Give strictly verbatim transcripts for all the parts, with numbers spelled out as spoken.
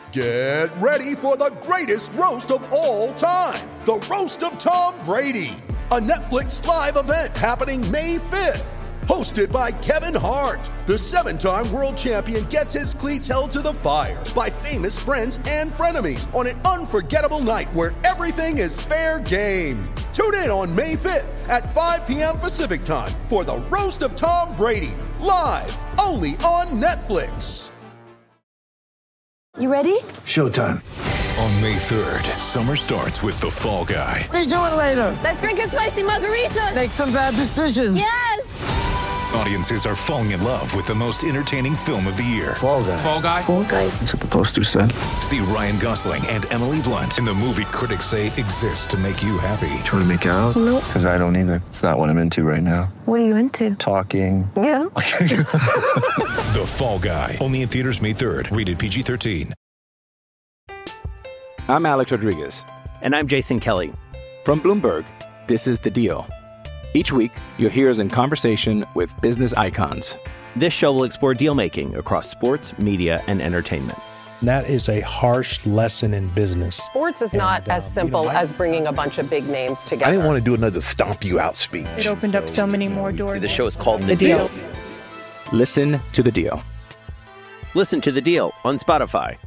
Get ready for the greatest roast of all time, the Roast of Tom Brady, a Netflix live event happening May fifth. Hosted by Kevin Hart, the seven-time world champion gets his cleats held to the fire by famous friends and frenemies on an unforgettable night where everything is fair game. Tune in on May fifth at five p.m. Pacific time for the Roast of Tom Brady, live only on Netflix. You ready? Showtime. On May third, summer starts with The Fall Guy. Let's do it later. Let's drink a spicy margarita. Make some bad decisions. Yes! Audiences are falling in love with the most entertaining film of the year. Fall Guy. Fall Guy. Fall Guy. That's what the poster said. See Ryan Gosling and Emily Blunt in the movie critics say exists to make you happy. Trying to make it out? Nope. Because I don't either. It's not what I'm into right now. What are you into? Talking. Yeah. The Fall Guy. Only in theaters May third. Rated P G thirteen. I'm Alex Rodriguez. And I'm Jason Kelly. From Bloomberg, this is The Deal. Each week, you'll hear us in conversation with business icons. This show will explore deal-making across sports, media, and entertainment. That is a harsh lesson in business. Sports is not and, as um, simple you know, I, as bringing a bunch of big names together. I didn't want to do another stomp you out speech. It opened so, up so many more doors. The show is called The, the deal. deal. Listen to The Deal. Listen to The Deal on Spotify.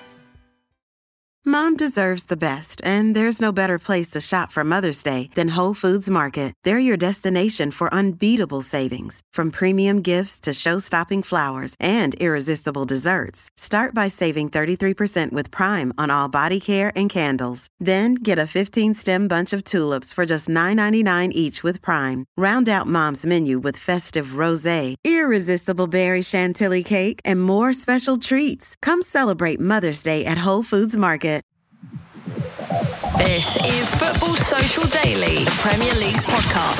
Mom deserves the best, and there's no better place to shop for Mother's Day than Whole Foods Market. They're your destination for unbeatable savings, from premium gifts to show-stopping flowers and irresistible desserts. Start by saving thirty-three percent with Prime on all body care and candles. Then get a fifteen-stem bunch of tulips for just nine ninety-nine each with Prime. Round out Mom's menu with festive rosé, irresistible berry chantilly cake, and more special treats. Come celebrate Mother's Day at Whole Foods Market. This is Football Social Daily Premier League podcast.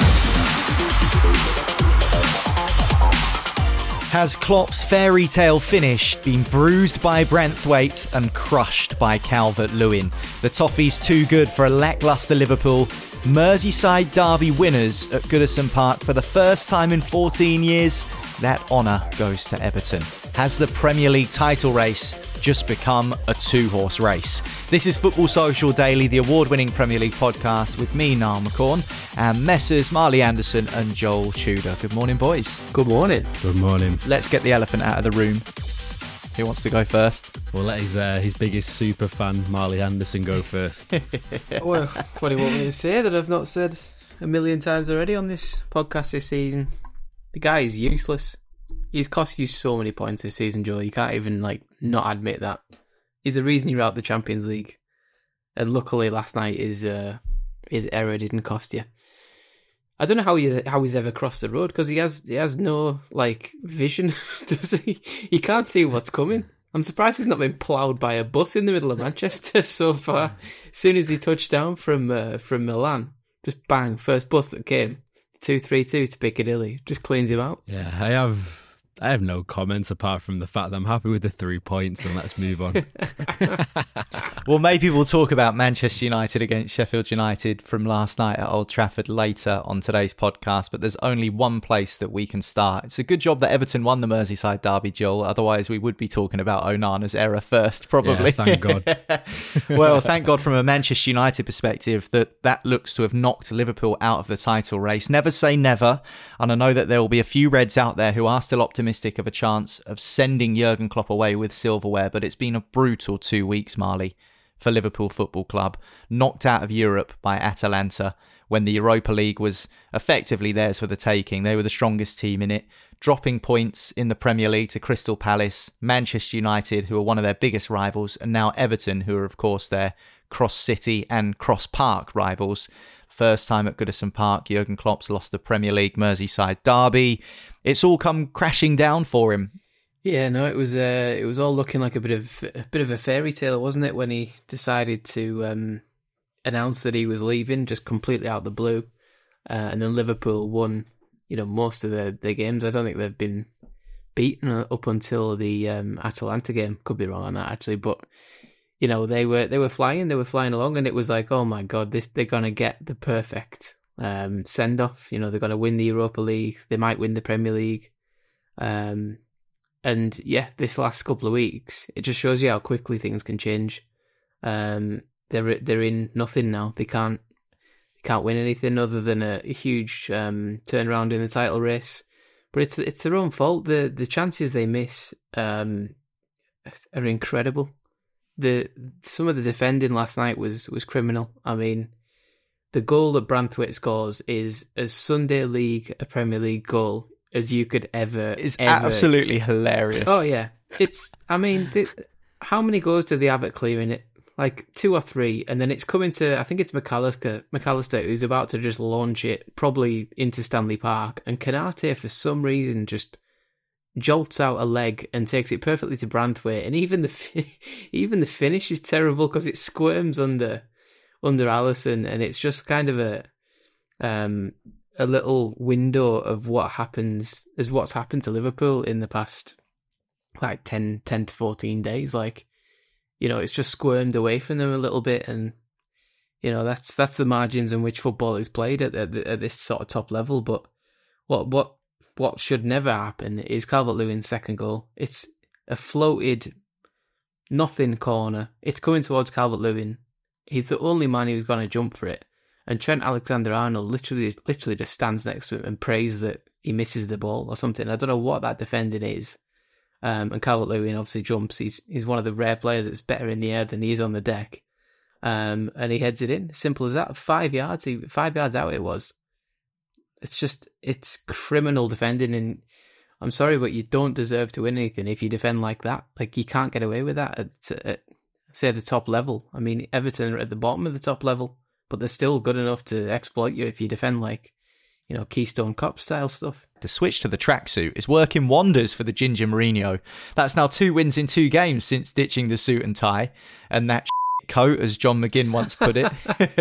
Has Klopp's fairy tale finish been bruised by Branthwaite and crushed by Calvert-Lewin? The Toffees too good for a lacklustre Liverpool. Merseyside derby winners at Goodison Park for the first time in fourteen years. That honour goes to Everton. Has the Premier League title race just become a two-horse race? This is Football Social Daily, the award-winning Premier League podcast with me, Niall McCorn, and Messrs Marley Anderson and Joel Tudor. Good morning, boys. Good morning. Good morning. Let's get the elephant out of the room. Who wants to go first? We'll let his, uh, his biggest super fan, Marley Anderson, go first. Well, what do you want me to say that I've not said a million times already on this podcast this season? The guy is useless. He's cost you so many points this season, Joel. You can't even like not admit that. He's the reason you're out the Champions League. And luckily last night his uh, his error didn't cost you. I don't know how he how he's ever crossed the road, because he has he has no like vision, does he? He can't see what's coming. I'm surprised he's not been ploughed by a bus in the middle of Manchester so far. As soon as he touched down from uh, from Milan, just bang, first bus that came, two three two to Piccadilly, just cleans him out. Yeah, I have. I have no comments apart from the fact that I'm happy with the three points and let's move on. Well, maybe we'll talk about Manchester United against Sheffield United from last night at Old Trafford later on today's podcast, but there's only one place that we can start. It's a good job that Everton won the Merseyside derby, Joel, otherwise we would be talking about Onana's error first, probably. Yeah, thank God. Well, thank God from a Manchester United perspective that that looks to have knocked Liverpool out of the title race. Never say never, and I know that there will be a few Reds out there who are still optimistic of a chance of sending Jurgen Klopp away with silverware, but it's been a brutal two weeks, Marley, for Liverpool Football Club. Knocked out of Europe by Atalanta when the Europa League was effectively theirs for the taking. They were the strongest team in it. Dropping points in the Premier League to Crystal Palace, Manchester United, who are one of their biggest rivals, and now Everton, who are, of course, their cross-city and cross-park rivals. First time at Goodison Park, Jurgen Klopp's lost the Premier League Merseyside derby. It's all come crashing down for him. Yeah, no, it was uh, it was all looking like a bit of a bit of a fairy tale, wasn't it, when he decided to um, announce that he was leaving, just completely out of the blue, uh, and then Liverpool won, you know, most of their, their games. I don't think they've been beaten up until the um, Atalanta game. Could be wrong on that actually, but you know, they were they were flying, they were flying along, and it was like, oh my God, this they're gonna get the perfect um, send off. You know, they're gonna win the Europa League, they might win the Premier League. Um, And yeah, this last couple of weeks, it just shows you how quickly things can change. Um, they're they're in nothing now. They can't they can't win anything other than a, a huge um, turnaround in the title race. But it's it's their own fault. The the chances they miss um, are incredible. The some of the defending last night was was criminal. I mean, the goal that Branthwaite scores is as Sunday League, a Premier League goal as you could ever. It's ever... absolutely hilarious. Oh yeah, it's. I mean, the, how many goals do they have at clearing it? Like two or three, and then it's coming to. I think it's McAllister. McAllister who's about to just launch it, probably into Stanley Park, and Canate for some reason just jolts out a leg and takes it perfectly to Branthwaite, and even the even the finish is terrible because it squirms under under Alisson, and it's just kind of a um a little window of what happens as what's happened to Liverpool in the past like ten, ten to fourteen days. Like, you know, it's just squirmed away from them a little bit, and you know that's that's the margins in which football is played at at, at this sort of top level. But what what What should never happen is Calvert-Lewin's second goal. It's a floated nothing corner. It's coming towards Calvert-Lewin. He's the only man who's going to jump for it. And Trent Alexander-Arnold literally literally just stands next to him and prays that he misses the ball or something. I don't know what that defending is. Um, and Calvert-Lewin obviously jumps. He's he's one of the rare players that's better in the air than he is on the deck. Um, and he heads it in. Simple as that. Five yards. He, five yards out it was. It's just, it's criminal defending, and I'm sorry, but you don't deserve to win anything if you defend like that. Like, you can't get away with that at, at say, the top level. I mean, Everton are at the bottom of the top level, but they're still good enough to exploit you if you defend like, you know, Keystone Cop style stuff. The switch to the tracksuit is working wonders for the Ginger Mourinho. That's now two wins in two games since ditching the suit and tie, and that coat, as John McGinn once put it.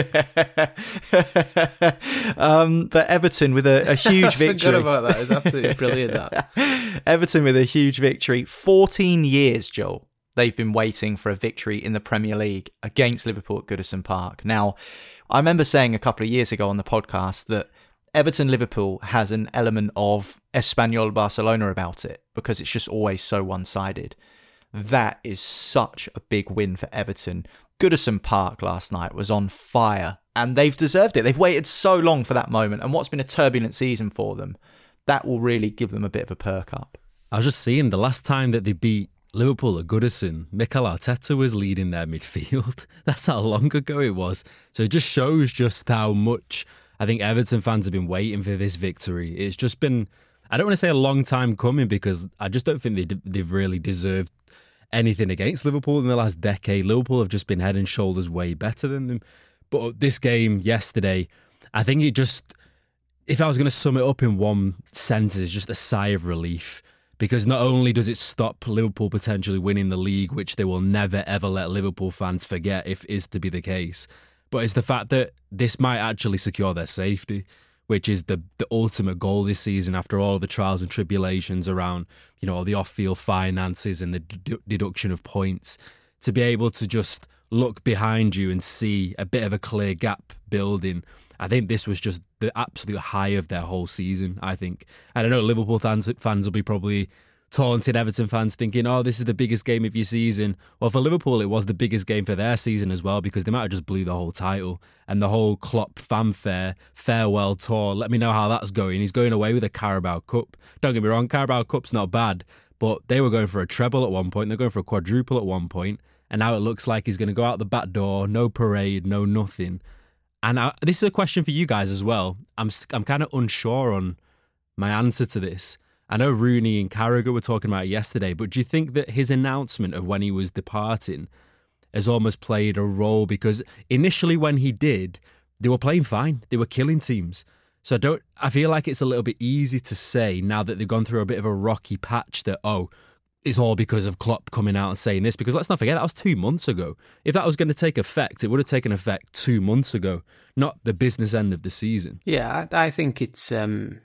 um, but Everton with a, a huge victory. I forgot about that. It's absolutely brilliant, that. Everton with a huge victory. fourteen years, Joel, they've been waiting for a victory in the Premier League against Liverpool at Goodison Park. Now, I remember saying a couple of years ago on the podcast that Everton-Liverpool has an element of Espanyol-Barcelona about it because it's just always so one-sided. That is such a big win for Everton. Goodison Park last night was on fire, and they've deserved it. They've waited so long for that moment, and what's been a turbulent season for them, that will really give them a bit of a perk up. I was just seeing the last time that they beat Liverpool at Goodison, Mikel Arteta was leading their midfield. That's how long ago it was. So it just shows just how much I think Everton fans have been waiting for this victory. It's just been, I don't want to say a long time coming, because I just don't think they, they've really deserved anything against Liverpool in the last decade. Liverpool have just been head and shoulders way better than them. But this game yesterday, I think it just, if I was going to sum it up in one sentence, it's just a sigh of relief. Because not only does it stop Liverpool potentially winning the league, which they will never ever let Liverpool fans forget if is to be the case, but it's the fact that this might actually secure their safety, which is the the ultimate goal this season after all the trials and tribulations around, you know, all the off-field finances and the d- deduction of points, to be able to just look behind you and see a bit of a clear gap building. I think this was just the absolute high of their whole season, I think. I don't know, Liverpool fans, fans will be probably taunting Everton fans thinking, oh, this is the biggest game of your season. Well, for Liverpool, it was the biggest game for their season as well, because they might have just blew the whole title. And the whole Klopp fanfare farewell tour, let me know how that's going. He's going away with a Carabao Cup. Don't get me wrong, Carabao Cup's not bad, but they were going for a treble at one point. They're going for a quadruple at one point. And now it looks like he's going to go out the back door, no parade, no nothing. And I, this is a question for you guys as well. I'm I'm kind of unsure on my answer to this. I know Rooney and Carragher were talking about it yesterday, but do you think that his announcement of when he was departing has almost played a role? Because initially when he did, they were playing fine. They were killing teams. So I don't. I feel like it's a little bit easy to say now that they've gone through a bit of a rocky patch that, oh, it's all because of Klopp coming out and saying this, because let's not forget, that was two months ago. If that was going to take effect, it would have taken effect two months ago, not the business end of the season. Yeah, I, I think it's... Um,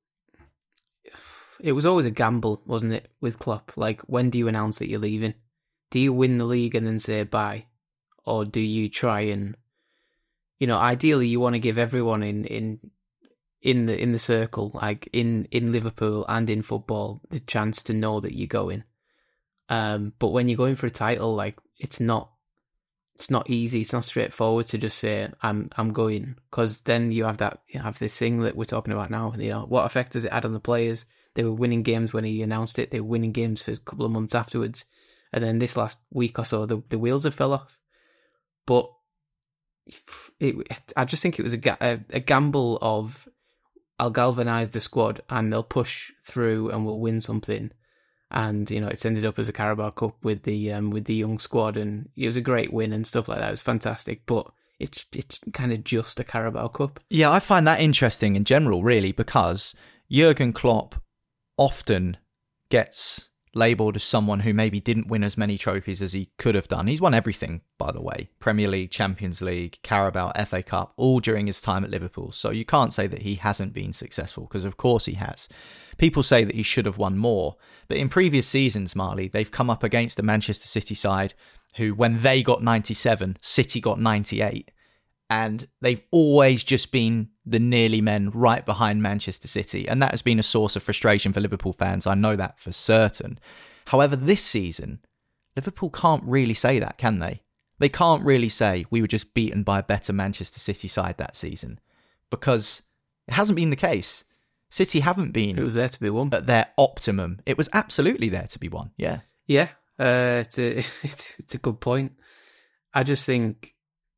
it was always a gamble, wasn't it, with Klopp? Like, when do you announce that you're leaving? Do you win the league and then say bye? Or do you try and... You know, ideally you want to give everyone in, in in the in the circle, like in, in Liverpool and in football, the chance to know that you're going. Um, but when you're going for a title, like it's not, it's not easy. It's not straightforward to just say I'm I'm going, because then you have that you have this thing that we're talking about now. You know, what effect does it had on the players? They were winning games when he announced it. They were winning games for a couple of months afterwards, and then this last week or so, the the wheels have fell off. But it, I just think it was a, a, a gamble of I'll galvanise the squad and they'll push through and we'll win something. And you know, it's ended up as a Carabao Cup with the um, with the young squad, and it was a great win and stuff like that. It was fantastic, but it's it's kind of just a Carabao Cup. Yeah, I find that interesting in general, really, because Jurgen Klopp often gets labelled as someone who maybe didn't win as many trophies as he could have done. He's won everything, by the way. Premier League, Champions League, Carabao, F A Cup, all during his time at Liverpool. So you can't say that he hasn't been successful, because of course he has. People say that he should have won more. But in previous seasons, Marley, they've come up against a Manchester City side who, when they got ninety-seven, City got ninety-eight. And they've always just been the nearly men right behind Manchester City. And that has been a source of frustration for Liverpool fans. I know that for certain. However, this season, Liverpool can't really say that, can they? They can't really say we were just beaten by a better Manchester City side that season, because it hasn't been the case. City haven't been it was there to be won at their optimum. It was absolutely there to be won. Yeah. Yeah. Uh, it's, a, it's, it's a good point. I just think...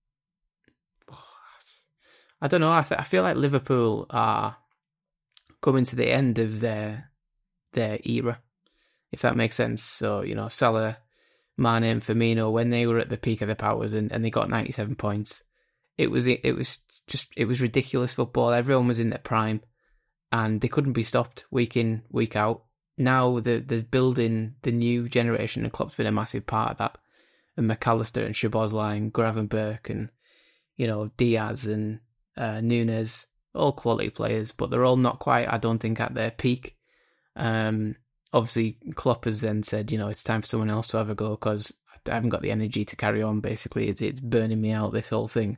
I don't know. I, th- I feel like Liverpool are coming to the end of their their era, if that makes sense. So, you know, Salah, Mane and Firmino, when they were at the peak of their powers and, and they got ninety-seven points, it was it, it was just it was ridiculous football. Everyone was in their prime, and they couldn't be stopped week in, week out. Now the the building the new generation, and Klopp's been a massive part of that. And McAllister and Szoboszlai and Gravenberch and, you know, Diaz and Uh, Nunes, all quality players, but they're all not quite, I don't think, at their peak. Um, obviously, Klopp has then said, you know, it's time for someone else to have a go because I haven't got the energy to carry on. Basically, it's, it's burning me out, this whole thing.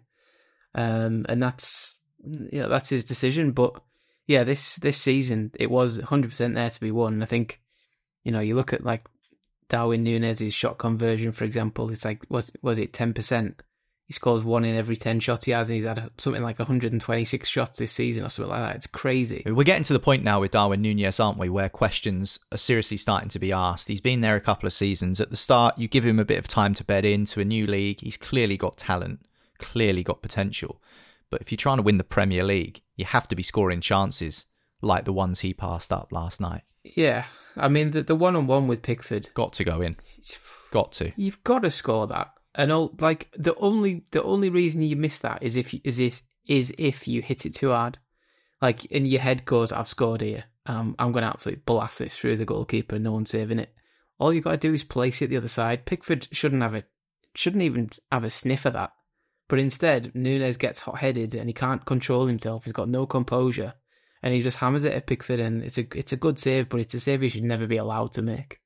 Um, and that's, you know, that's his decision. But yeah, this this season it was one hundred percent there to be won. I think, you know, you look at like Darwin Núñez's shot conversion, for example. It's like was was it ten percent? He scores one in every ten shots he has, and he's had something like one hundred twenty-six shots this season or something like that. It's crazy. We're getting to the point now with Darwin Núñez, aren't we, where questions are seriously starting to be asked. He's been there a couple of seasons. At the start, you give him a bit of time to bed into a new league. He's clearly got talent, clearly got potential. But if you're trying to win the Premier League, you have to be scoring chances like the ones he passed up last night. Yeah, I mean, the, the one-on-one with Pickford. Got to go in. Got to. You've got to score that. And all, like the only the only reason you miss that is if is if, is if you hit it too hard, like in your head goes, I've scored here. Um, I'm going to absolutely blast this through the goalkeeper. No one's saving it. All you got to do is place it the other side. Pickford shouldn't have a shouldn't even have a sniff of that, but instead Núñez gets hot headed and he can't control himself. He's got no composure, and he just hammers it at Pickford. And it's a it's a good save, but it's a save he should never be allowed to make.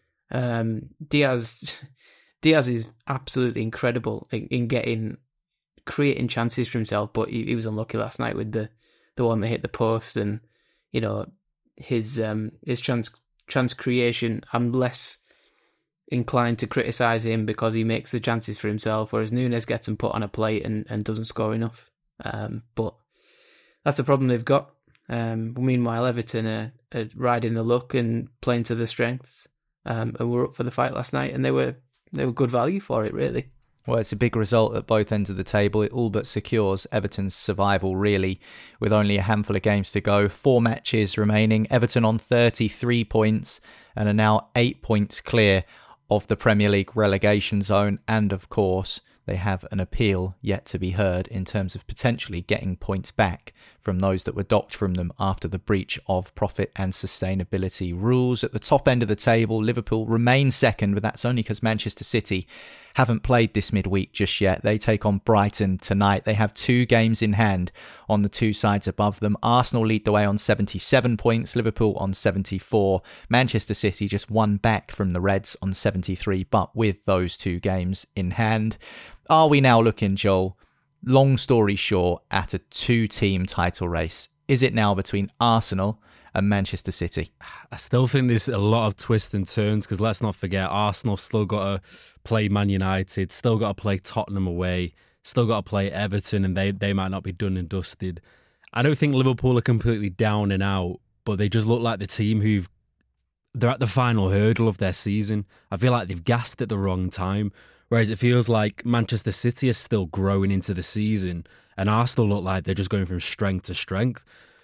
Um, Diaz. Diaz is absolutely incredible in, in getting, creating chances for himself, but he, he was unlucky last night with the, the one that hit the post, and you know his um his chance chance creation. I'm less inclined to criticise him because he makes the chances for himself, whereas Núñez gets them put on a plate and, and doesn't score enough. Um, but that's the problem they've got. Um, meanwhile, Everton are, are riding the luck and playing to their strengths, um, and were up for the fight last night, and they were. They were good value for it, really. Well, it's a big result at both ends of the table. It all but secures Everton's survival, really, with only a handful of games to go. Four matches remaining. Everton on thirty-three points and are now eight points clear of the Premier League relegation zone. And, of course, they have an appeal yet to be heard in terms of potentially getting points back from those that were docked from them after the breach of profit and sustainability rules. At the top end of the table, Liverpool remain second, but that's only because Manchester City haven't played this midweek just yet. They take on Brighton tonight. They have two games in hand on the two sides above them. Arsenal lead the way on seventy-seven points, Liverpool on seventy-four. Manchester City just one back from the Reds on seventy-three, but with those two games in hand. Are we now looking, Joel, long story short, at a two-team title race is it now between Arsenal and Manchester City? I still think there's a lot of twists and turns because let's not forget Arsenal still got to play Man United, still got to play Tottenham away, still got to play Everton, and they, they might not be done and dusted. I don't think Liverpool are completely down and out, but they just look like the team who've they're at the final hurdle of their season. I feel like they've gassed at the wrong time, whereas it feels like Manchester City is still growing into the season and Arsenal look like they're just going from strength to strength.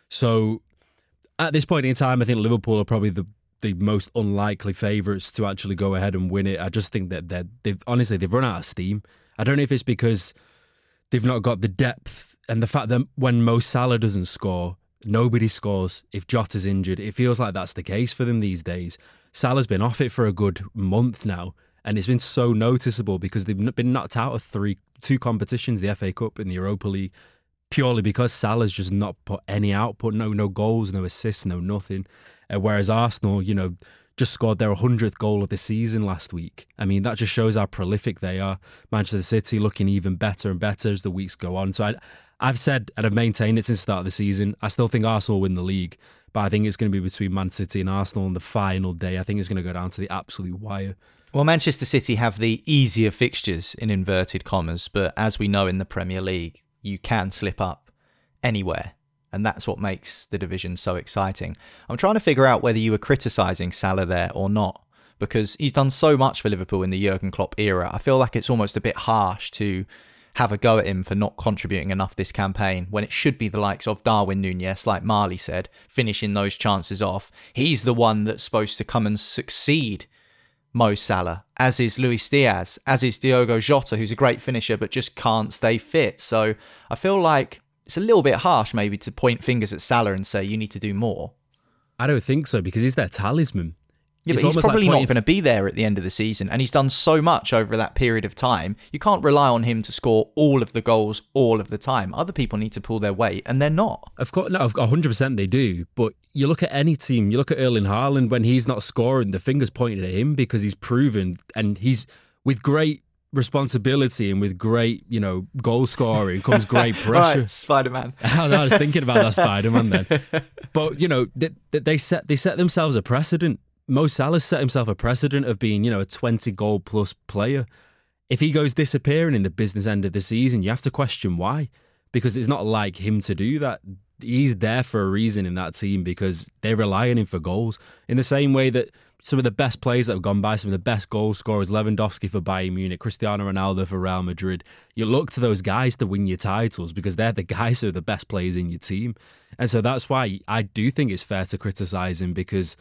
So at this point in time, I think Liverpool are probably the, the most unlikely favourites to actually go ahead and win it. I just think that they're, they've honestly, they've run out of steam. I don't know if it's because they've not got the depth and the fact that when Mo Salah doesn't score, nobody scores. If Jota's injured, it feels like that's the case for them these days. Salah's been off it for a good month now, and it's been so noticeable because they've been knocked out of three, two competitions, the F A Cup and the Europa League, purely because Salah's just not put any output, no no goals, no assists, no nothing. Uh, whereas Arsenal, you know, just scored their hundredth goal of the season last week. I mean, that just shows how prolific they are. Manchester City looking even better and better as the weeks go on. So I, I've said, and I've maintained it since the start of the season, I still think Arsenal win the league, but I think it's going to be between Man City and Arsenal on the final day. I think it's going to go down to the absolute wire. Well, Manchester City have the easier fixtures in inverted commas, but as we know in the Premier League, you can slip up anywhere. And that's what makes the division so exciting. I'm trying to figure out whether you were criticising Salah there or not, because he's done so much for Liverpool in the Jurgen Klopp era. I feel like it's almost a bit harsh to have a go at him for not contributing enough this campaign when it should be the likes of Darwin Núñez, like Marley said, finishing those chances off. He's the one that's supposed to come and succeed Mo Salah, as is Luis Diaz, as is Diogo Jota, who's a great finisher but just can't stay fit. So I feel like it's a little bit harsh maybe to point fingers at Salah and say you need to do more. I don't think so, because he's their talisman. Yeah, it's but he's probably like not going to be there at the end of the season, and he's done so much over that period of time. You can't rely on him to score all of the goals all of the time. Other people need to pull their weight, and they're not. Of course, no, one hundred percent they do, but you look at any team, you look at Erling Haaland, when he's not scoring, the finger's pointed at him because he's proven, and he's with great responsibility and with great, you know, goal scoring comes great pressure. Right, Spider-Man. I was thinking about that Spider-Man then. But, you know, they, they set they set themselves a precedent. Mo Salah set himself a precedent of being, you know, a twenty goal plus player. If he goes disappearing in the business end of the season, you have to question why, because it's not like him to do that. He's there for a reason in that team because they rely on him for goals. In the same way that some of the best players that have gone by, some of the best goal scorers, Lewandowski for Bayern Munich, Cristiano Ronaldo for Real Madrid, you look to those guys to win your titles because they're the guys who are the best players in your team. And so that's why I do think it's fair to criticise him, because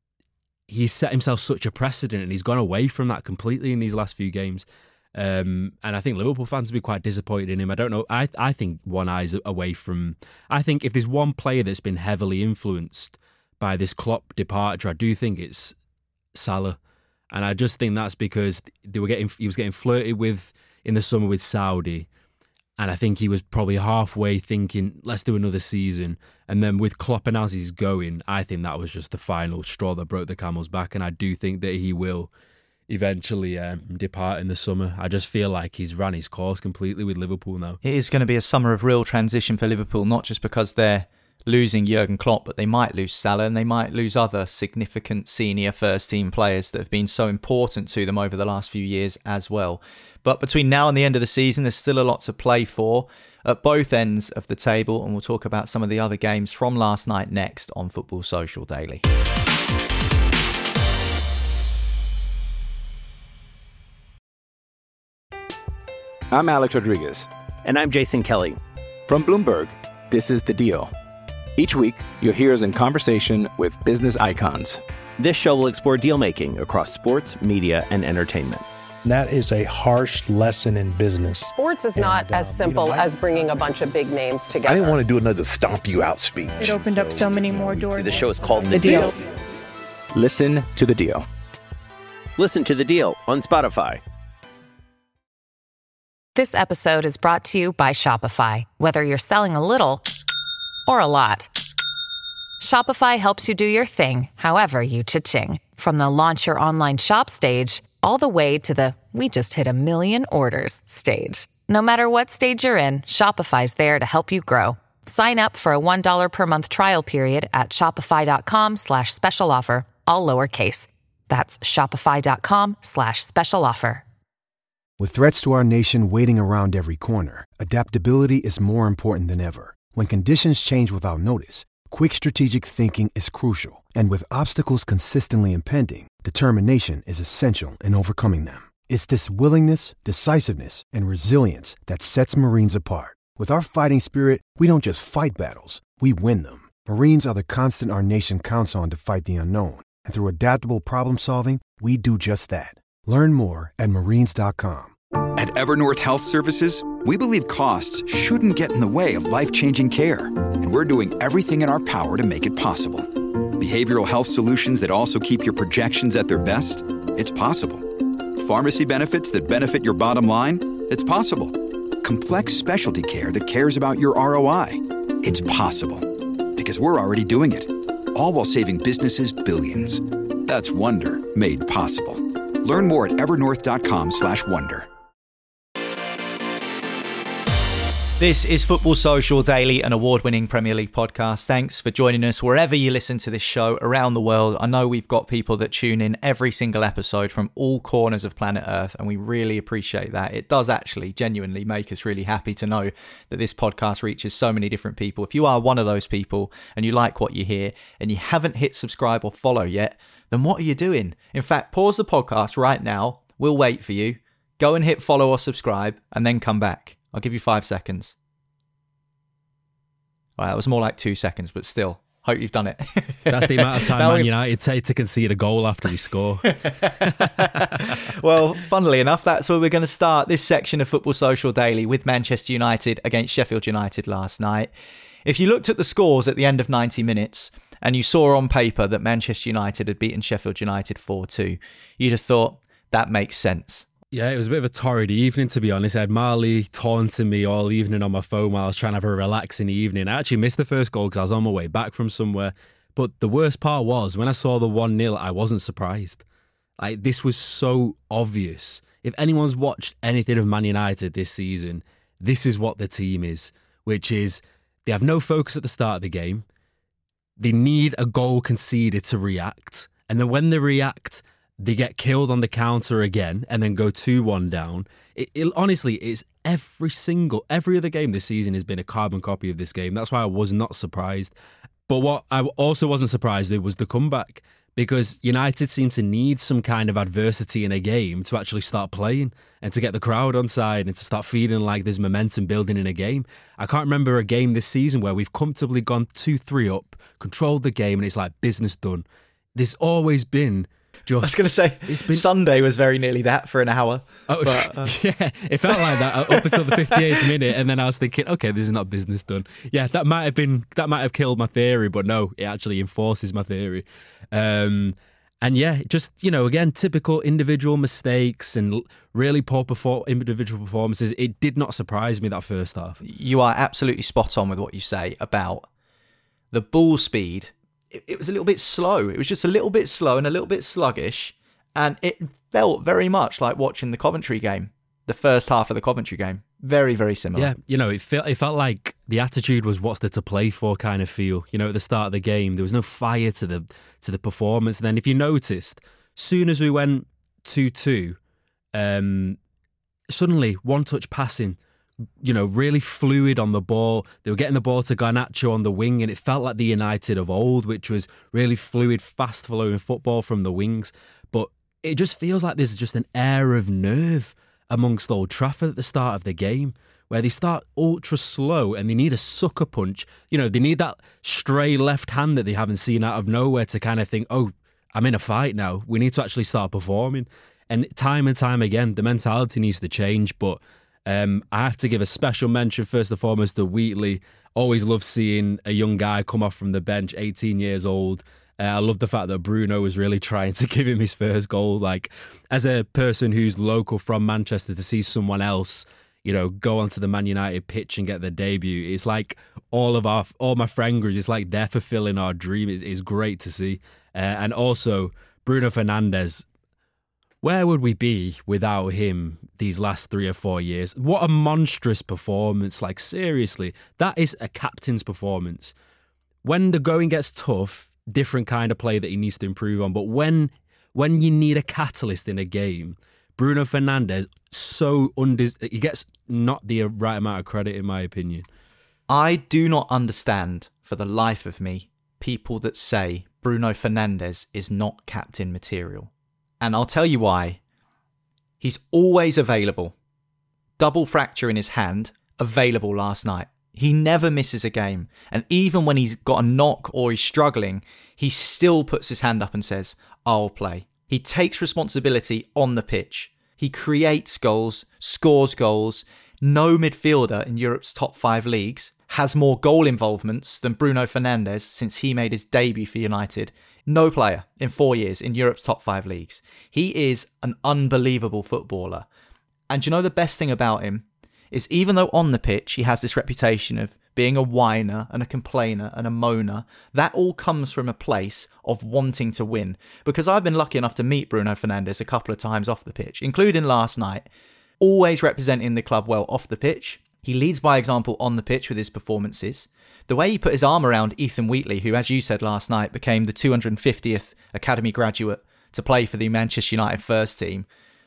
he's set himself such a precedent and he's gone away from that completely in these last few games. Um, and I think Liverpool fans will be quite disappointed in him. I don't know. I I think one eye's away from... I think if there's one player that's been heavily influenced by this Klopp departure, I do think it's Salah. And I just think that's because they were getting he was getting flirted with in the summer with Saudi. And I think he was probably halfway thinking, let's do another season. And then with Klopp and as he's going, I think that was just the final straw that broke the camel's back. And I do think that he will eventually um, depart in the summer. I just feel like he's ran his course completely with Liverpool now. It is going to be a summer of real transition for Liverpool, not just because they're losing Jurgen Klopp, but they might lose Salah and they might lose other significant senior first-team players that have been so important to them over the last few years as well. But between now and the end of the season, there's still a lot to play for at both ends of the table, and we'll talk about some of the other games from last night next on Football Social Daily. I'm Alex Rodriguez. And I'm Jason Kelly. From Bloomberg, this is The Deal. Each week, you'll hear us in conversation with business icons. This show will explore deal-making across sports, media, and entertainment. That is a harsh lesson in business. Sports is and, not uh, as simple you know, I, as bringing a bunch of big names together. I didn't want to do another stomp you out speech. It opened so, up so many more doors. The show is called The, the deal. deal. Listen to The Deal. Listen to The Deal on Spotify. This episode is brought to you by Shopify. Whether you're selling a little or a lot, Shopify helps you do your thing, however you cha-ching. From the launch your online shop stage, all the way to the we just hit a million orders stage. No matter what stage you're in, Shopify's there to help you grow. Sign up for a one dollar per month trial period at shopify.com slash special offer, all lowercase. That's shopify.com slash special offer. With threats to our nation waiting around every corner, adaptability is more important than ever. When conditions change without notice, quick strategic thinking is crucial. And with obstacles consistently impending, determination is essential in overcoming them. It's this willingness, decisiveness, and resilience that sets Marines apart. With our fighting spirit, we don't just fight battles, we win them. Marines are the constant our nation counts on to fight the unknown. And through adaptable problem solving, we do just that. Learn more at marines dot com. At Evernorth Health Services, we believe costs shouldn't get in the way of life-changing care. And we're doing everything in our power to make it possible. Behavioral health solutions that also keep your projections at their best? It's possible. Pharmacy benefits that benefit your bottom line? It's possible. Complex specialty care that cares about your R O I? It's possible. Because we're already doing it. All while saving businesses billions. That's Wonder made possible. Learn more at evernorth.com slash wonder. This is Football Social Daily, an award-winning Premier League podcast. Thanks for joining us wherever you listen to this show around the world. I know we've got people that tune in every single episode from all corners of planet Earth, and we really appreciate that. It does actually genuinely make us really happy to know that this podcast reaches so many different people. If you are one of those people and you like what you hear and you haven't hit subscribe or follow yet, then what are you doing? In fact, pause the podcast right now. We'll wait for you. Go and hit follow or subscribe and then come back. I'll give you five seconds. Well, that was more like two seconds, but still, hope you've done it. That's the amount of time Man United take to concede a goal after we score. Well, funnily enough, that's where we're going to start this section of Football Social Daily with Manchester United against Sheffield United last night. If you looked at the scores at the end of ninety minutes and you saw on paper that Manchester United had beaten Sheffield United four two, you'd have thought, that makes sense. Yeah, it was a bit of a torrid evening, to be honest. I had Marley taunting me all evening on my phone while I was trying to have a relaxing evening. I actually missed the first goal because I was on my way back from somewhere. But the worst part was, when I saw the one nil, I wasn't surprised. Like, this was so obvious. If anyone's watched anything of Man United this season, this is what the team is, which is they have no focus at the start of the game. They need a goal conceded to react. And then when they react, they get killed on the counter again and then go two one down. It, it honestly, it's every single, every other game this season has been a carbon copy of this game. That's why I was not surprised. But what I also wasn't surprised with was the comeback, because United seem to need some kind of adversity in a game to actually start playing and to get the crowd on side and to start feeling like there's momentum building in a game. I can't remember a game this season where we've comfortably gone two three up, controlled the game, and it's like business done. There's always been Just, I was going to say, it's been, Sunday was very nearly that for an hour. Oh, but, uh, yeah, it felt like that up until the fifty-eighth minute, and then I was thinking, okay, this is not business done. Yeah, that might have been that might have killed my theory, but no, it actually enforces my theory. Um, and yeah, just, you know, again, typical individual mistakes and really poor perform- individual performances. It did not surprise me that first half. You are absolutely spot on with what you say about the ball speed. It was a little bit slow. It was just a little bit slow and a little bit sluggish. And it felt very much like watching the Coventry game, the first half of the Coventry game. Very, very similar. Yeah, you know, it felt, it felt like the attitude was what's there to play for kind of feel. You know, at the start of the game, there was no fire to the to the performance. And then if you noticed, soon as we went two two, um, suddenly one-touch passing, you know, really fluid on the ball. They were getting the ball to Garnacho on the wing, and it felt like the United of old, which was really fluid, fast-flowing football from the wings. But it just feels like there's just an air of nerve amongst Old Trafford at the start of the game, where they start ultra slow and they need a sucker punch. You know, they need that stray left hand that they haven't seen out of nowhere to kind of think, oh, I'm in a fight now. We need to actually start performing. And time and time again, the mentality needs to change, but Um, I have to give a special mention first and foremost to Wheatley. Always love seeing a young guy come off from the bench, eighteen years old. Uh, I love the fact that Bruno was really trying to give him his first goal. Like, as a person who's local from Manchester, to see someone else, you know, go onto the Man United pitch and get their debut, it's like all of our, all my friend groups, it's like they're fulfilling our dream. It's, it's great to see. Uh, and also, Bruno Fernandes, where would we be without him these last three or four years? What a monstrous performance. Like, seriously, that is a captain's performance. When the going gets tough, different kind of play that he needs to improve on. But when when you need a catalyst in a game, Bruno Fernandes, so undes- he gets not the right amount of credit, in my opinion. I do not understand, for the life of me, people that say Bruno Fernandes is not captain material. And I'll tell you why. He's always available. Double fracture in his hand, available last night. He never misses a game. And even when he's got a knock or he's struggling, he still puts his hand up and says, I'll play. He takes responsibility on the pitch. He creates goals, scores goals. No midfielder in Europe's top five leagues has more goal involvements than Bruno Fernandes since he made his debut for United. No player in four years in Europe's top five leagues. He is an unbelievable footballer. And you know the best thing about him is even though on the pitch he has this reputation of being a whiner and a complainer and a moaner, that all comes from a place of wanting to win. Because I've been lucky enough to meet Bruno Fernandes a couple of times off the pitch, including last night, always representing the club well off the pitch. He leads by example on the pitch with his performances. The way he put his arm around Ethan Wheatley, who, as you said last night, became the two hundred fiftieth Academy graduate to play for the Manchester United first team.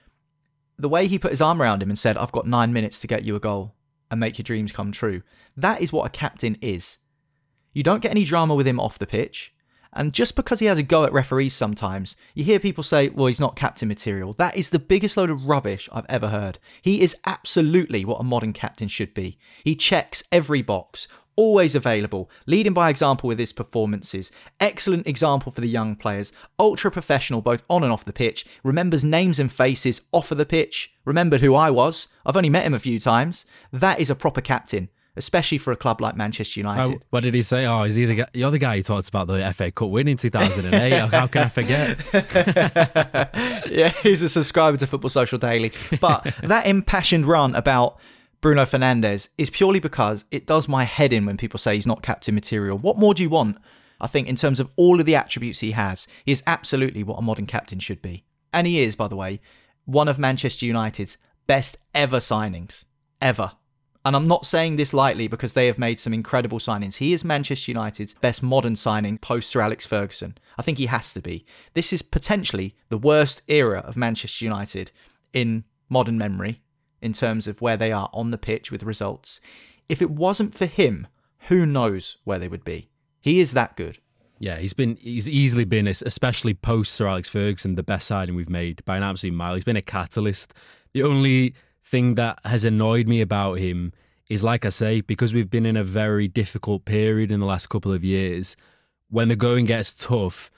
The way he put his arm around him and said, I've got nine minutes to get you a goal and make your dreams come true. That is what a captain is. You don't get any drama with him off the pitch. And just because he has a go at referees sometimes, you hear people say, well, he's not captain material. That is the biggest load of rubbish I've ever heard. He is absolutely what a modern captain should be. He checks every box, always available, leading by example with his performances. Excellent example for the young players. Ultra professional both on and off the pitch. Remembers names and faces off of the pitch. Remembered who I was. I've only met him a few times. That is a proper captain, especially for a club like Manchester United. Oh, what did he say? Oh, is he the guy, you're the guy who talks about the F A Cup win in two thousand eight. How can I forget? Yeah, he's a subscriber to Football Social Daily. But that impassioned run about Bruno Fernandes is purely because it does my head in when people say he's not captain material. What more do you want? I think in terms of all of the attributes he has, he is absolutely what a modern captain should be. And he is, by the way, one of Manchester United's best ever signings. Ever. And I'm not saying this lightly because they have made some incredible signings. He is Manchester United's best modern signing post Sir Alex Ferguson. I think he has to be. This is potentially the worst era of Manchester United in modern memory in terms of where they are on the pitch with results. If it wasn't for him, who knows where they would be. He is that good. Yeah, he's been he's easily been, especially post Sir Alex Ferguson, the best signing we've made by an absolute mile. He's been a catalyst. The only thing that has annoyed me about him is, like I say, because we've been in a very difficult period in the last couple of years, when the going gets tough,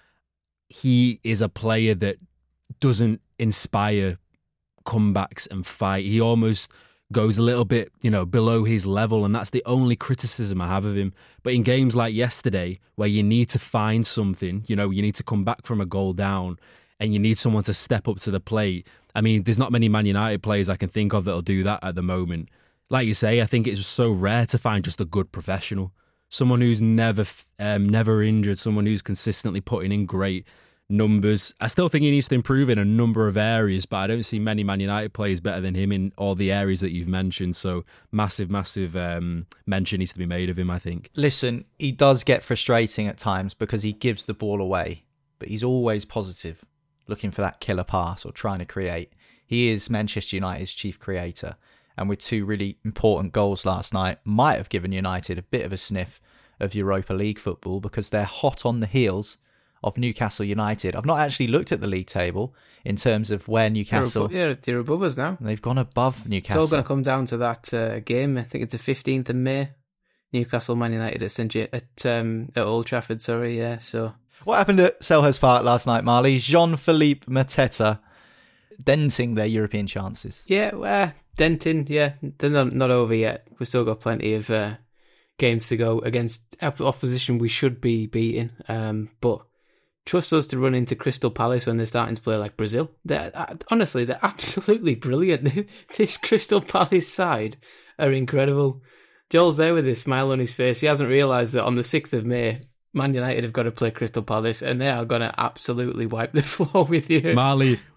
he is a player that doesn't inspire comebacks and fight. He almost goes a little bit, you know, below his level, and that's the only criticism I have of him. But in games like yesterday, where you need to find something, you know, you need to come back from a goal down and you need someone to step up to the plate. I mean, there's not many Man United players I can think of that'll do that at the moment. Like you say, I think it's so rare to find just a good professional. Someone who's never um, never injured, someone who's consistently putting in great numbers. I still think he needs to improve in a number of areas, but I don't see many Man United players better than him in all the areas that you've mentioned. So massive, massive um, mention needs to be made of him, I think. Listen, he does get frustrating at times because he gives the ball away, but he's always positive, looking for that killer pass or trying to create. He is Manchester United's chief creator. And with two really important goals last night, might have given United a bit of a sniff of Europa League football because they're hot on the heels of Newcastle United. I've not actually looked at the league table in terms of where Newcastle... They're, above, yeah, they're above us now. They've gone above Newcastle. It's all going to come down to that uh, game. I think it's the fifteenth of May. Newcastle Man United at Saint J- at um, at Old Trafford. Sorry, yeah. So what happened at Selhurst Park last night, Marley? Jean-Philippe Mateta denting their European chances. Yeah, well, denting. Yeah, they're not, not over yet. We've still got plenty of uh, games to go against opposition we should be beating. Um, but trust us to run into Crystal Palace when they're starting to play like Brazil. They're, uh, honestly, they're absolutely brilliant. This Crystal Palace side are incredible. Joel's there with his smile on his face. He hasn't realised that on the sixth of May, Man United have got to play Crystal Palace and they are going to absolutely wipe the floor with you. Marley,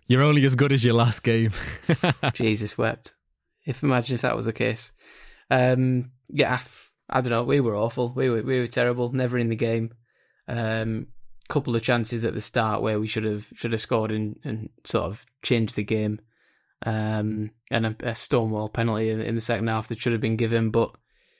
You're only as good as your last game. Jesus wept. If imagine if that was the case. Um, yeah, I don't know. We were awful. We were we were terrible. Never in the game. Um, couple of chances at the start where we should have should have scored and, and sort of changed the game. Um, and a, a Stonewall penalty in, in the second half that should have been given, but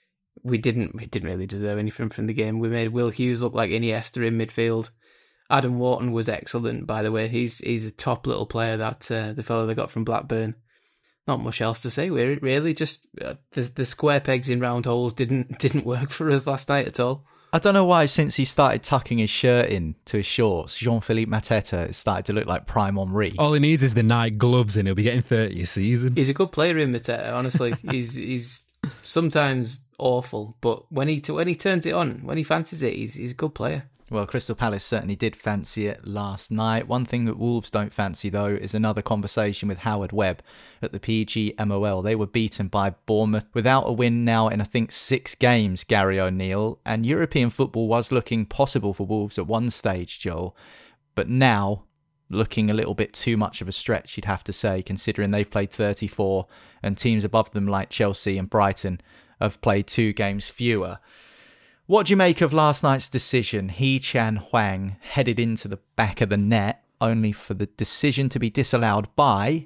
we didn't. We didn't really deserve anything from the game. We made Will Hughes look like Iniesta in midfield. Adam Wharton was excellent, by the way. He's he's a top little player, that uh, the fellow they got from Blackburn. Not much else to say. We really just uh, the the square pegs in round holes didn't didn't work for us last night at all. I don't know why, since he started tucking his shirt in to his shorts, Jean-Philippe Mateta has started to look like prime Henri. All he needs is the Nike gloves and he'll be getting thirty a season. He's a good player in Mateta, honestly. he's he's sometimes awful, but when he when he turns it on, when he fancies it, he's he's a good player. Well, Crystal Palace certainly did fancy it last night. One thing that Wolves don't fancy, though, is another conversation with Howard Webb at the P G M O L. They were beaten by Bournemouth without a win now in, I think, six games, Gary O'Neill. And European football was looking possible for Wolves at one stage, Joel. But now, looking a little bit too much of a stretch, you'd have to say, considering they've played thirty-four and teams above them like Chelsea and Brighton have played two games fewer. What do you make of last night's decision? Hee-Chan Hwang headed into the back of the net, only for the decision to be disallowed by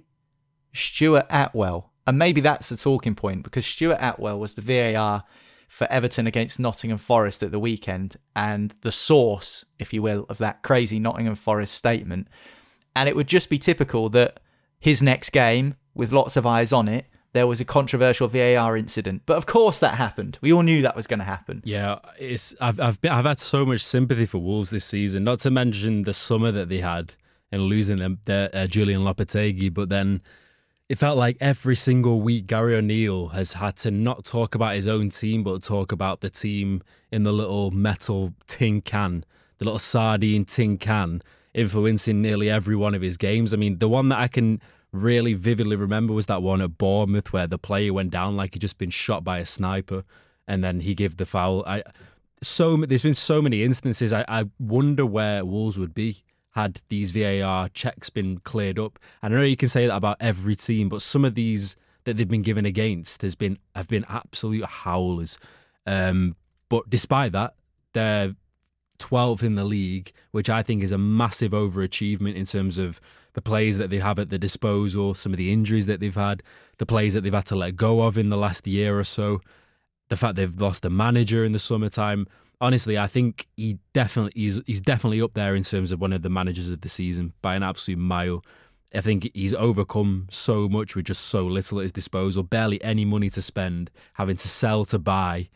Stuart Atwell. And maybe that's the talking point, because Stuart Atwell was the V A R for Everton against Nottingham Forest at the weekend, and the source, if you will, of that crazy Nottingham Forest statement. And it would just be typical that his next game, with lots of eyes on it, there was a controversial V A R incident. But of course that happened. We all knew that was going to happen. Yeah, it's I've I've been, I've had so much sympathy for Wolves this season, not to mention the summer that they had in losing them, their, uh, Julian Lopetegui, but then it felt like every single week Gary O'Neill has had to not talk about his own team, but talk about the team in the little metal tin can, the little sardine tin can, influencing nearly every one of his games. I mean, the one that I can really vividly remember was that one at Bournemouth where the player went down like he'd just been shot by a sniper and then he gave the foul. I so There's been so many instances. I, I wonder where Wolves would be had these V A R checks been cleared up. And I know you can say that about every team, but some of these that they've been given against has been have been absolute howlers. Um, but despite that, they're twelfth in the league, which I think is a massive overachievement in terms of the players that they have at their disposal, some of the injuries that they've had, the players that they've had to let go of in the last year or so, the fact they've lost a manager in the summertime. Honestly, I think he definitely he's, he's definitely up there in terms of one of the managers of the season by an absolute mile. I think he's overcome so much with just so little at his disposal, barely any money to spend, having to sell to buy.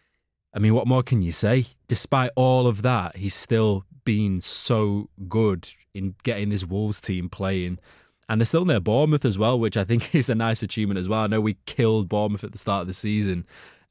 I mean, what more can you say? Despite all of that, he's still been so good in getting this Wolves team playing. And they're still near Bournemouth as well, which I think is a nice achievement as well. I know we killed Bournemouth at the start of the season,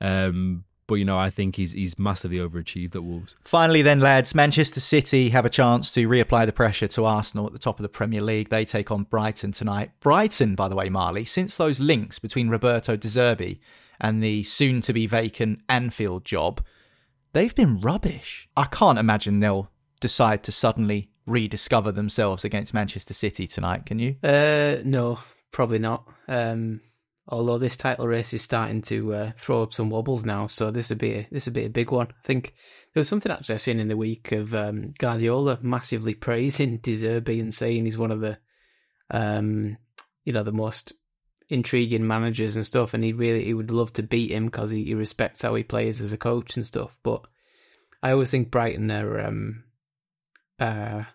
um, but, you know, I think he's he's massively overachieved at Wolves. Finally then, lads, Manchester City have a chance to reapply the pressure to Arsenal at the top of the Premier League. They take on Brighton tonight. Brighton, by the way, Marley, since those links between Roberto De Zerbi and the soon-to-be vacant Anfield job, they've been rubbish. I can't imagine they'll decide to suddenly rediscover themselves against Manchester City tonight, can you? Uh, no, probably not. Um, although this title race is starting to uh, throw up some wobbles now, so this would be a, this would be a big one. I think there was something actually I seen in the week of um, Guardiola massively praising De Zerbi and saying he's one of the, um, you know, the most intriguing managers and stuff, and he really he would love to beat him because he, he respects how he plays as a coach and stuff. But I always think Brighton are um uh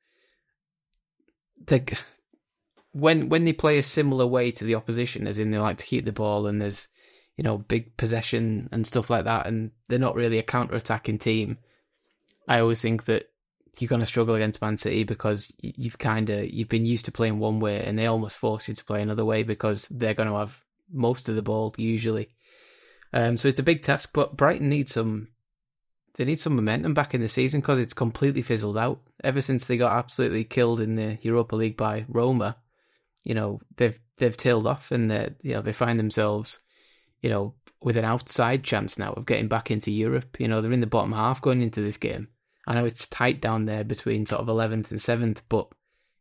they when when they play a similar way to the opposition, as in they like to keep the ball and there's, you know, big possession and stuff like that, and they're not really a counter-attacking team. I always think that you're going to struggle against Man City because you've kind of you've been used to playing one way and they almost force you to play another way because they're going to have most of the ball usually. Um, so it's a big task, but Brighton needs some they need some momentum back in the season because it's completely fizzled out ever since they got absolutely killed in the Europa League by Roma. You know, they've they've tailed off and they you know they find themselves, you know, with an outside chance now of getting back into Europe. You know, they're in the bottom half going into this game. I know it's tight down there between sort of eleventh and seventh, but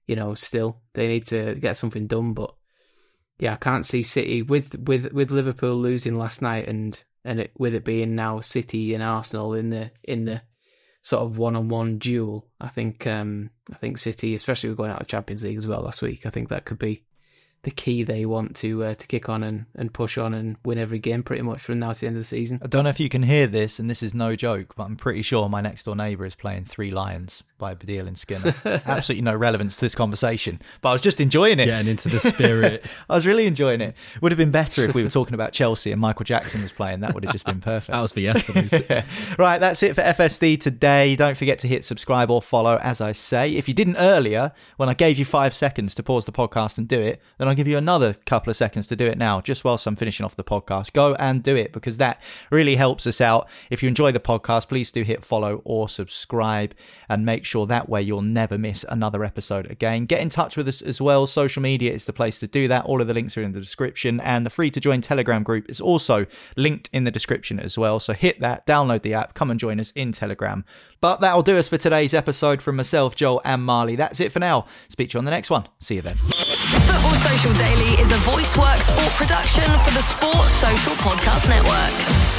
you know, still they need to get something done. But yeah, I can't see City with with with Liverpool losing last night and and it, with it being now City and Arsenal in the in the sort of one-on-one duel. I think um, I think City, especially with going out of the Champions League as well last week, I think that could be the key they want to uh, to kick on and, and push on and win every game pretty much from now to the end of the season. I don't know if you can hear this, and this is no joke, but I'm pretty sure my next door neighbour is playing Three Lions by Baddiel and Skinner. Absolutely no relevance to this conversation, but I was just enjoying it. Getting into the spirit. I was really enjoying it. Would have been better if we were talking about Chelsea and Michael Jackson was playing. That would have just been perfect. That was for yesterday. Yeah. Right, that's it for F S D today. Don't forget to hit subscribe or follow, as I say. If you didn't earlier, when I gave you five seconds to pause the podcast and do it, then I'll give you another couple of seconds to do it now, just whilst I'm finishing off the podcast. Go and do it, because that really helps us out. If you enjoy the podcast, please do hit follow or subscribe, and make sure that way you'll never miss another episode again. Get in touch with us as well. Social media is the place to do that. All of the links are in the description, and the free to join Telegram group is also linked in the description as well. So hit that, download the app, come and join us in Telegram. But that'll do us for today's episode. From myself, Joel, and Marley, that's it for now. Speak to you on the next one. See you then. Football Social Daily is a VoiceWorks sport production for the Sports Social Podcast Network.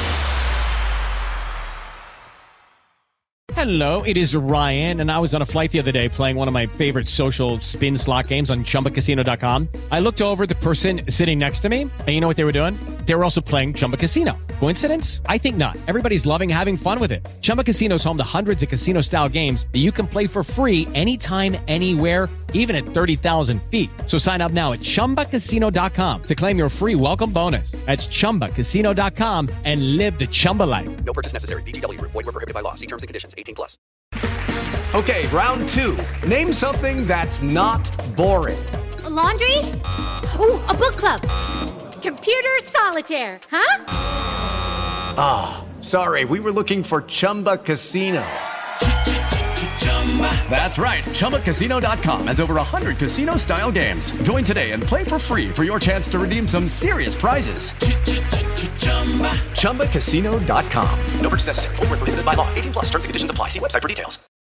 Hello, it is Ryan, and I was on a flight the other day playing one of my favorite social spin slot games on Chumba Casino dot com. I looked over at the person sitting next to me, and you know what they were doing? They were also playing Chumba Casino. Coincidence? I think not. Everybody's loving having fun with it. Chumba Casino is home to hundreds of casino-style games that you can play for free anytime, anywhere, even at thirty thousand feet. So sign up now at Chumba Casino dot com to claim your free welcome bonus. That's Chumba Casino dot com and live the Chumba life. No purchase necessary. V G W. Void where prohibited by law. See terms and conditions. eighteen plus. Okay, round two. Name something that's not boring. A laundry? Ooh, a book club. Computer solitaire, huh? Ah, oh, sorry. We were looking for Chumba Casino. That's right. Chumba Casino dot com has over one hundred casino-style games. Join today and play for free for your chance to redeem some serious prizes. Chumba Casino dot com. No purchase necessary. Void where prohibited by law. eighteen plus. Terms and conditions apply. See website for details.